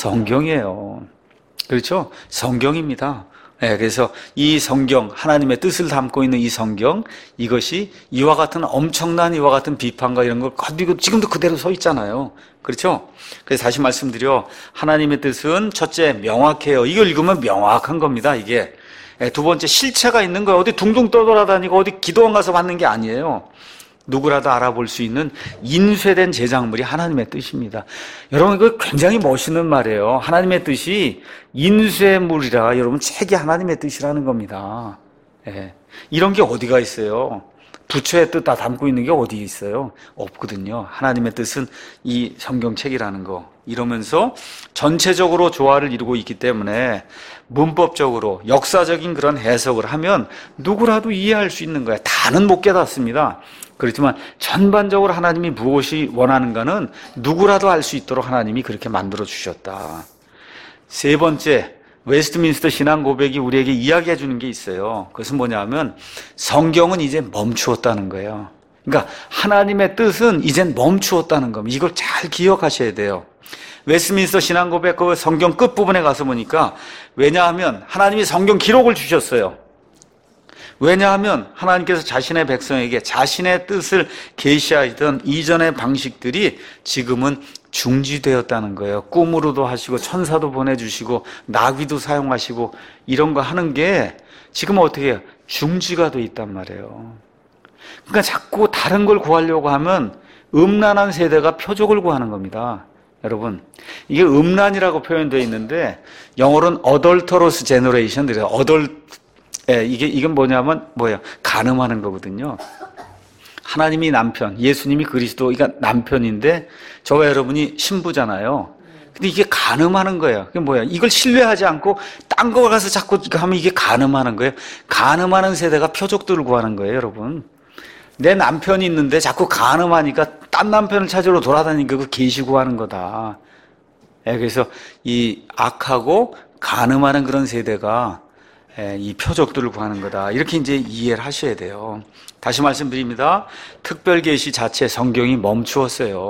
성경이에요. 그렇죠? 성경입니다. 네, 그래서 이 성경, 하나님의 뜻을 담고 있는 이 성경, 이것이 이와 같은 엄청난 이와 같은 비판과 이런 걸 가지고 지금도 그대로 서 있잖아요. 그렇죠? 그래서 다시 말씀드려 하나님의 뜻은 첫째 명확해요. 이걸 읽으면 명확한 겁니다. 이게. 두 번째 실체가 있는 거예요. 어디 둥둥 떠돌아다니고 어디 기도원 가서 받는 게 아니에요. 누구라도 알아볼 수 있는 인쇄된 제작물이 하나님의 뜻입니다. 여러분 이거 굉장히 멋있는 말이에요. 하나님의 뜻이 인쇄물이라 여러분 책이 하나님의 뜻이라는 겁니다. 예. 이런 게 어디가 있어요? 부처의 뜻 다 담고 있는 게 어디 있어요? 없거든요. 하나님의 뜻은 이 성경책이라는 거. 이러면서 전체적으로 조화를 이루고 있기 때문에 문법적으로 역사적인 그런 해석을 하면 누구라도 이해할 수 있는 거야. 다는 못 깨닫습니다. 그렇지만 전반적으로 하나님이 무엇이 원하는가는 누구라도 알 수 있도록 하나님이 그렇게 만들어 주셨다. 세 번째, 웨스트민스터 신앙 고백이 우리에게 이야기해 주는 게 있어요. 그것은 뭐냐면 성경은 이제 멈추었다는 거예요. 그러니까 하나님의 뜻은 이젠 멈추었다는 겁니다. 이걸 잘 기억하셔야 돼요. 웨스트민스터 신앙 고백 그 성경 끝부분에 가서 보니까 왜냐하면 하나님이 성경 기록을 주셨어요. 왜냐하면 하나님께서 자신의 백성에게 자신의 뜻을 계시하시던 이전의 방식들이 지금은 중지되었다는 거예요. 꿈으로도 하시고 천사도 보내주시고 나귀도 사용하시고 이런 거 하는 게 지금 어떻게 해요? 중지가 돼 있단 말이에요. 그러니까 자꾸 다른 걸 구하려고 하면 음란한 세대가 표적을 구하는 겁니다. 여러분 이게 음란이라고 표현되어 있는데 영어로는 adulterous generation, 어덜 예, 이게 이건 뭐냐면 뭐예요? 간음하는 거거든요. 하나님이 남편, 예수님이 그리스도, 그러니까 남편인데 저와 여러분이 신부잖아요. 근데 이게 간음하는 거예요. 그게 뭐야? 이걸 신뢰하지 않고 딴 거 가서 자꾸 하면 이게 간음하는 거예요. 간음하는 세대가 표적들을 구하는 거예요, 여러분. 내 남편이 있는데 자꾸 간음하니까 딴 남편을 찾으러 돌아다니니까 그 계시 구하는 거다. 예, 그래서 이 악하고 간음하는 그런 세대가 이 표적들을 구하는 거다. 이렇게 이제 이해를 하셔야 돼요. 다시 말씀드립니다. 특별계시 자체 성경이 멈추었어요.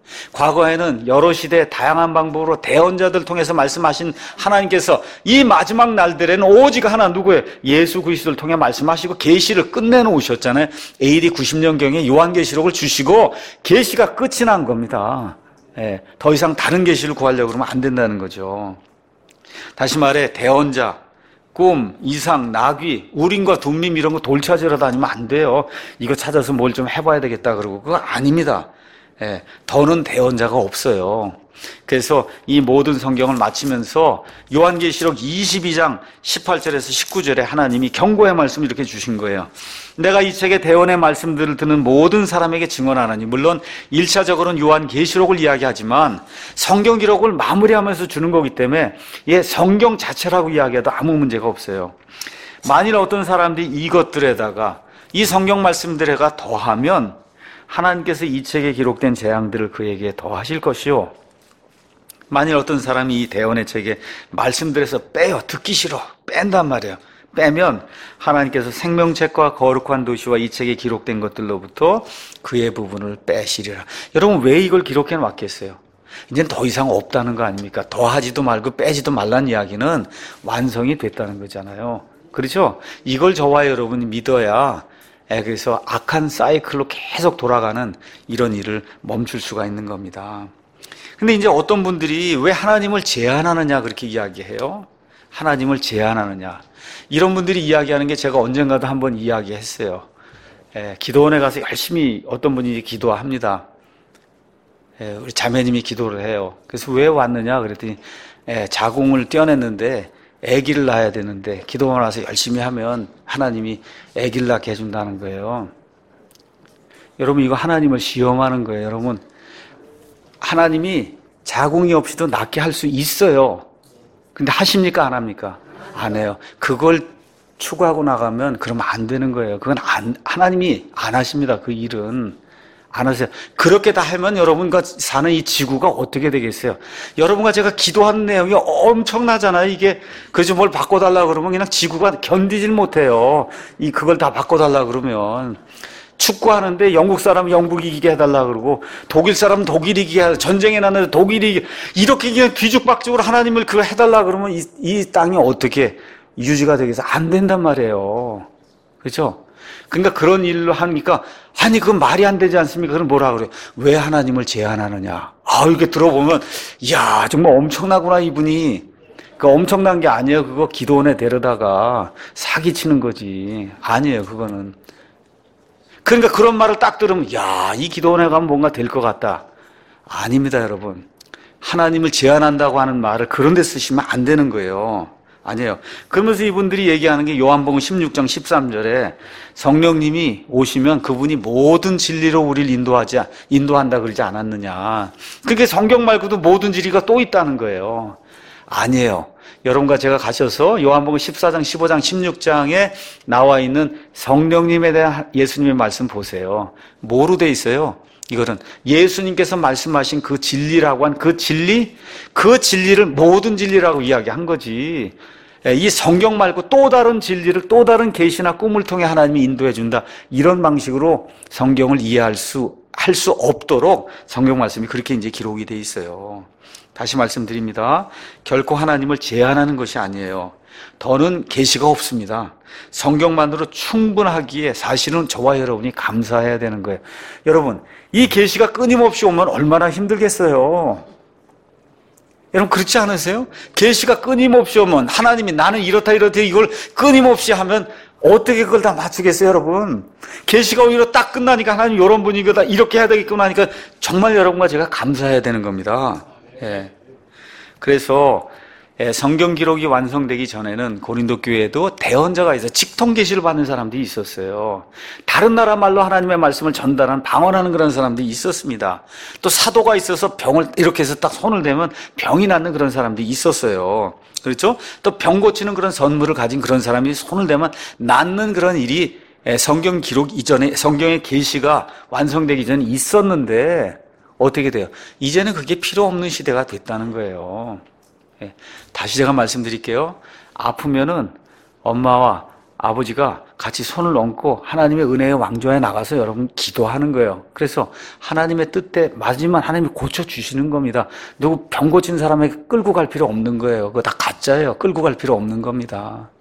과거에는 여러 시대 다양한 방법으로 대언자들 통해서 말씀하신 하나님께서 이 마지막 날들에는 오직 하나 누구예요? 예수 그리스도를 통해 말씀하시고 계시를 끝내놓으셨잖아요. 에이디 구십 년경에 요한계시록을 주시고 계시가 끝이 난 겁니다. 예, 더 이상 다른 계시를 구하려고 그러면 안 된다는 거죠. 다시 말해 대언자, 꿈, 이상, 나귀, 우림과 둠림 이런 거 돌 찾으러 다니면 안 돼요. 이거 찾아서 뭘 좀 해봐야 되겠다 그러고 그거 아닙니다. 예, 더는 대언자가 없어요. 그래서 이 모든 성경을 마치면서 요한계시록 이십이 장 십팔 절에서 십구 절에 하나님이 경고의 말씀을 이렇게 주신 거예요. 내가 이 책의 대언의 말씀들을 듣는 모든 사람에게 증언하나니, 물론 일차적으로는 요한계시록을 이야기하지만 성경 기록을 마무리하면서 주는 거기 때문에 예, 성경 자체라고 이야기해도 아무 문제가 없어요. 만일 어떤 사람들이 이것들에다가 이 성경 말씀들에가 더하면 하나님께서 이 책에 기록된 재앙들을 그에게 더하실 것이요, 만일 어떤 사람이 이 대언의 책에 말씀들에서 빼요, 듣기 싫어, 뺀단 말이에요. 빼면 하나님께서 생명책과 거룩한 도시와 이 책에 기록된 것들로부터 그의 부분을 빼시리라. 여러분, 왜 이걸 기록해 놨겠어요? 이제는 더 이상 없다는 거 아닙니까? 더하지도 말고 빼지도 말란 이야기는 완성이 됐다는 거잖아요. 그렇죠? 이걸 저와 여러분이 믿어야, 그래서 악한 사이클로 계속 돌아가는 이런 일을 멈출 수가 있는 겁니다. 근데 이제 어떤 분들이 왜 하나님을 제한하느냐 그렇게 이야기해요. 하나님을 제한하느냐, 이런 분들이 이야기하는 게 제가 언젠가도 한번 이야기했어요. 예, 기도원에 가서 열심히 어떤 분이 기도합니다. 예, 우리 자매님이 기도를 해요. 그래서 왜 왔느냐 그랬더니 예, 자궁을 떼어냈는데 아기를 낳아야 되는데 기도원 와서 열심히 하면 하나님이 아기를 낳게 해준다는 거예요. 여러분, 이거 하나님을 시험하는 거예요. 여러분, 하나님이 자궁이 없이도 낳게 할 수 있어요. 근데 하십니까 안 합니까? 안 해요. 그걸 추구하고 나가면 그러면 안 되는 거예요. 그건 안, 하나님이 안 하십니다. 그 일은 안 하세요. 그렇게 다 하면 여러분과 사는 이 지구가 어떻게 되겠어요? 여러분과 제가 기도하는 내용이 엄청나잖아요. 이게 그래서 뭘 바꿔달라 그러면 그냥 지구가 견디질 못해요. 이 그걸 다 바꿔달라 그러면 축구하는데 영국 사람은 영국 이기게 해달라 그러고 독일 사람은 독일 이기게 해달라, 전쟁에 났는데 독일이 이기게, 이렇게 그냥 뒤죽박죽으로 하나님을 그거 해달라 그러면 이, 이 땅이 어떻게 유지가 되겠어요? 안 된단 말이에요. 그렇죠? 그러니까 그런 일로 하니까, 아니 그건 말이 안 되지 않습니까? 그럼 뭐라 그래요? 왜 하나님을 제한하느냐? 아, 이렇게 들어보면 이야 정말 엄청나구나 이분이. 그 엄청난 게 아니에요. 그거 기도원에 데려다가 사기치는 거지. 아니에요 그거는. 그러니까 그런 말을 딱 들으면 야, 이 기도원에 가면 뭔가 될 것 같다. 아닙니다 여러분. 하나님을 제한한다고 하는 말을 그런 데 쓰시면 안 되는 거예요. 아니에요. 그러면서 이분들이 얘기하는 게 요한복음 십육 장 십삼 절에 성령님이 오시면 그분이 모든 진리로 우리를 인도하지, 인도한다 그러지 않았느냐. 그게 성경 말고도 모든 진리가 또 있다는 거예요. 아니에요. 여러분과 제가 가셔서 요한복음 십사 장, 십오 장, 십육 장에 나와 있는 성령님에 대한 예수님의 말씀 보세요. 뭐로 돼 있어요? 이거는 예수님께서 말씀하신 그 진리라고 한 그 진리, 그 진리를 모든 진리라고 이야기한 거지. 이 성경 말고 또 다른 진리를, 또 다른 계시나 꿈을 통해 하나님이 인도해 준다, 이런 방식으로 성경을 이해할 수, 할 수 없도록 성경 말씀이 그렇게 이제 기록이 돼 있어요. 다시 말씀드립니다. 결코 하나님을 제한하는 것이 아니에요. 더는 계시가 없습니다. 성경만으로 충분하기에 사실은 저와 여러분이 감사해야 되는 거예요. 여러분, 이 계시가 끊임없이 오면 얼마나 힘들겠어요. 여러분 그렇지 않으세요? 계시가 끊임없이 오면, 하나님이 나는 이렇다 이렇다 이걸 끊임없이 하면 어떻게 그걸 다 맞추겠어요 여러분? 계시가 오히려 딱 끝나니까 하나님 이런 분위기다, 이렇게 해야 되겠구나 하니까 정말 여러분과 제가 감사해야 되는 겁니다. 예. 그래서 성경 기록이 완성되기 전에는 고린도 교회에도 대언자가 있어요. 직통 계시를 받는 사람들이 있었어요. 다른 나라 말로 하나님의 말씀을 전달하는, 방언하는 그런 사람들이 있었습니다. 또 사도가 있어서 병을 이렇게 해서 딱 손을 대면 병이 낫는 그런 사람들이 있었어요. 그렇죠? 또 병 고치는 그런 선물을 가진 그런 사람이 손을 대면 낫는 그런 일이 성경 기록 이전에, 성경의 계시가 완성되기 전에 있었는데 어떻게 돼요? 이제는 그게 필요 없는 시대가 됐다는 거예요. 다시 제가 말씀드릴게요. 아프면은 엄마와 아버지가 같이 손을 얹고 하나님의 은혜의 왕좌에 나가서 여러분 기도하는 거예요. 그래서 하나님의 뜻에 맞으면 하나님이 고쳐주시는 겁니다. 누구 병 고친 사람에게 끌고 갈 필요 없는 거예요. 그거 다 가짜예요. 끌고 갈 필요 없는 겁니다.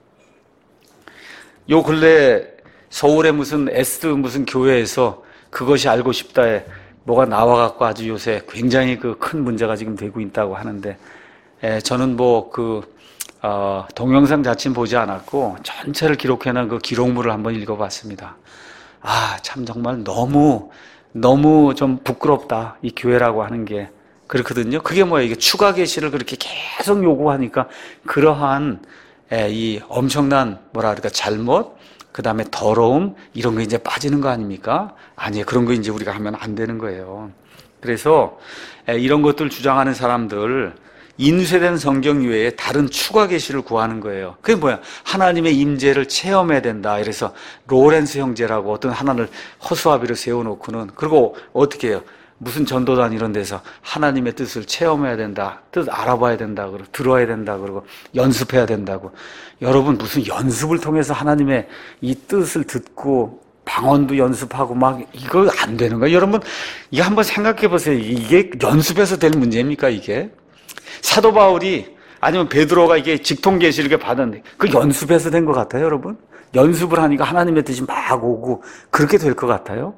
요 근래 서울의 무슨 에스 무슨 교회에서 그것이 알고 싶다에 뭐가 나와갖고 아주 요새 굉장히 그 큰 문제가 지금 되고 있다고 하는데, 에, 저는 뭐 그, 어, 동영상 자체는 보지 않았고, 전체를 기록해놓은 그 기록물을 한번 읽어봤습니다. 아, 참 정말 너무, 너무 좀 부끄럽다. 이 교회라고 하는 게. 그렇거든요. 그게 뭐예요? 이게 추가 계시를 그렇게 계속 요구하니까, 그러한, 에, 이 엄청난, 뭐라 그럴까, 잘못, 그 다음에 더러움, 이런 거 이제 빠지는 거 아닙니까? 아니에요. 그런 거 이제 우리가 하면 안 되는 거예요. 그래서 이런 것들 주장하는 사람들, 인쇄된 성경 외에 다른 추가 계시를 구하는 거예요. 그게 뭐야? 하나님의 임재를 체험해야 된다. 이래서 로렌스 형제라고 어떤 하나를 허수아비로 세워놓고는, 그리고 어떻게 해요? 무슨 전도단 이런 데서 하나님의 뜻을 체험해야 된다. 뜻 알아봐야 된다. 그러고 들어야 된다. 그러고 연습해야 된다고. 여러분 무슨 연습을 통해서 하나님의 이 뜻을 듣고 방언도 연습하고 막 이거 안 되는 거예요. 여러분 이거 한번 생각해 보세요. 이게 연습해서 될 문제입니까 이게? 사도 바울이 아니면 베드로가 이게 직통 계시를 받았는데 그 연습해서 된 것 같아요, 여러분? 연습을 하니까 하나님의 뜻이 막 오고 그렇게 될 것 같아요?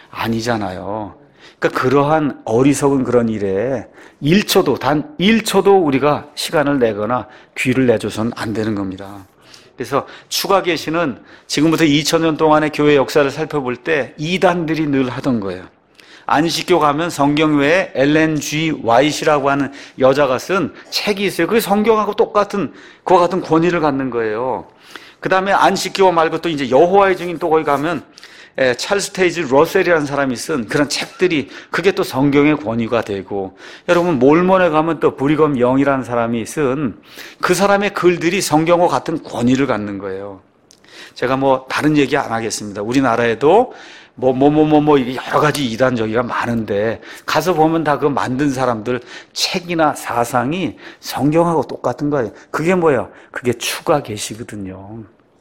아니잖아요. 그러니까 그러한 어리석은 그런 일에 일 초도, 단 일 초도 우리가 시간을 내거나 귀를 내줘서는 안 되는 겁니다. 그래서 추가 계시는 지금부터 이천 년 동안의 교회 역사를 살펴볼 때 이단들이 늘 하던 거예요. 안식교 가면 성경 외에 엘렌 지 화이트라고 하는 여자가 쓴 책이 있어요. 그게 성경하고 똑같은, 그와 같은 권위를 갖는 거예요. 그 다음에 안식교 말고 또 이제 여호와의 증인 또 거기 가면 예, 찰스 테이지 러셀이라는 사람이 쓴 그런 책들이 그게 또 성경의 권위가 되고, 여러분 몰몬에 가면 또 브리검 영이라는 사람이 쓴 그 사람의 글들이 성경과 같은 권위를 갖는 거예요. 제가 뭐 다른 얘기 안 하겠습니다. 우리나라에도 뭐 뭐 뭐 뭐 뭐 이게 여러 가지 이단 저기가 많은데 가서 보면 다 그 만든 사람들 책이나 사상이 성경하고 똑같은 거예요. 그게 뭐예요? 그게 추가 계시거든요.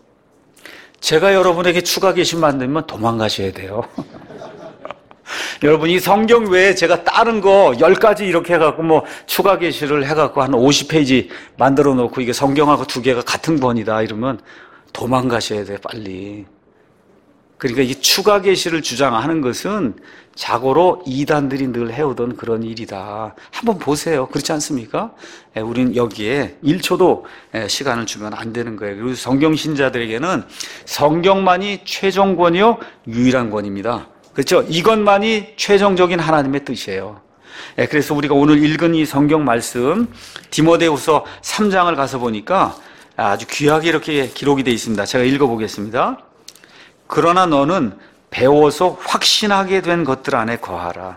제가 여러분에게 추가 계시 만들면 도망가셔야 돼요. 여러분 이 성경 외에 제가 다른 거 열 가지 이렇게 해갖고 뭐 추가 계시를 해갖고 한 오십 페이지 만들어 놓고 이게 성경하고 두 개가 같은 권이다 이러면 도망가셔야 돼요, 빨리. 그러니까 이 추가 계시를 주장하는 것은 자고로 이단들이 늘 해오던 그런 일이다. 한번 보세요. 그렇지 않습니까? 예, 우리는 여기에 일 초도 시간을 주면 안 되는 거예요. 그리고 성경 신자들에게는 성경만이 최종 권이요, 유일한 권입니다. 그렇죠? 이것만이 최종적인 하나님의 뜻이에요. 예, 그래서 우리가 오늘 읽은 이 성경 말씀 디모데후서 삼 장을 가서 보니까 아주 귀하게 이렇게 기록이 되어 있습니다. 제가 읽어보겠습니다. 그러나 너는 배워서 확신하게 된 것들 안에 거하라.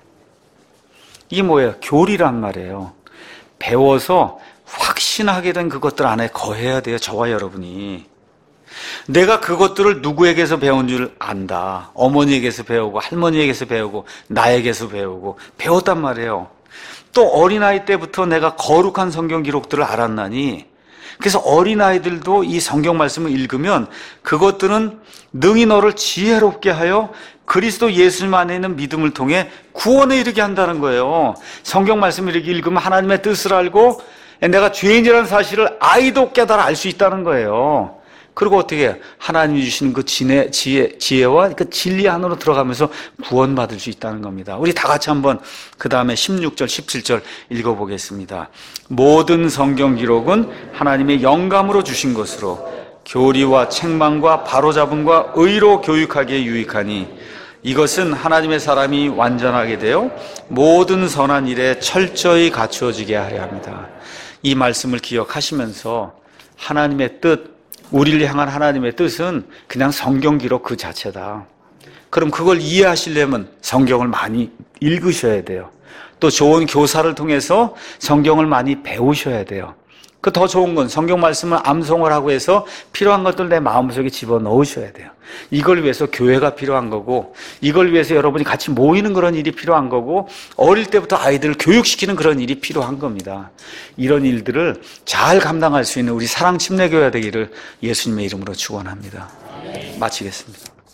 이게 뭐예요? 교리란 말이에요. 배워서 확신하게 된 그것들 안에 거해야 돼요. 저와 여러분이. 내가 그것들을 누구에게서 배운 줄 안다. 어머니에게서 배우고 할머니에게서 배우고 나에게서 배우고 배웠단 말이에요. 또 어린아이 때부터 내가 거룩한 성경 기록들을 알았나니, 그래서 어린아이들도 이 성경 말씀을 읽으면 그것들은 능히 너를 지혜롭게 하여 그리스도 예수님 안에 있는 믿음을 통해 구원에 이르게 한다는 거예요. 성경 말씀을 이렇게 읽으면 하나님의 뜻을 알고 내가 죄인이라는 사실을 아이도 깨달아 알 수 있다는 거예요. 그리고 어떻게 해요? 하나님이 주시는 그 지혜, 지혜, 지혜와 그 진리 안으로 들어가면서 구원받을 수 있다는 겁니다. 우리 다 같이 한번 그 다음에 십육 절, 십칠 절 읽어보겠습니다. 모든 성경 기록은 하나님의 영감으로 주신 것으로 교리와 책망과 바로잡음과 의로 교육하기에 유익하니 이것은 하나님의 사람이 완전하게 되어 모든 선한 일에 철저히 갖추어지게 하려 합니다. 이 말씀을 기억하시면서 하나님의 뜻, 우리를 향한 하나님의 뜻은 그냥 성경 기록 그 자체다. 그럼 그걸 이해하시려면 성경을 많이 읽으셔야 돼요. 또 좋은 교사를 통해서 성경을 많이 배우셔야 돼요. 그 더 좋은 건 성경 말씀을 암송을 하고 해서 필요한 것들 내 마음속에 집어넣으셔야 돼요. 이걸 위해서 교회가 필요한 거고, 이걸 위해서 여러분이 같이 모이는 그런 일이 필요한 거고, 어릴 때부터 아이들을 교육시키는 그런 일이 필요한 겁니다. 이런 일들을 잘 감당할 수 있는 우리 사랑 침례교회가 되기를 예수님의 이름으로 축원합니다. 마치겠습니다.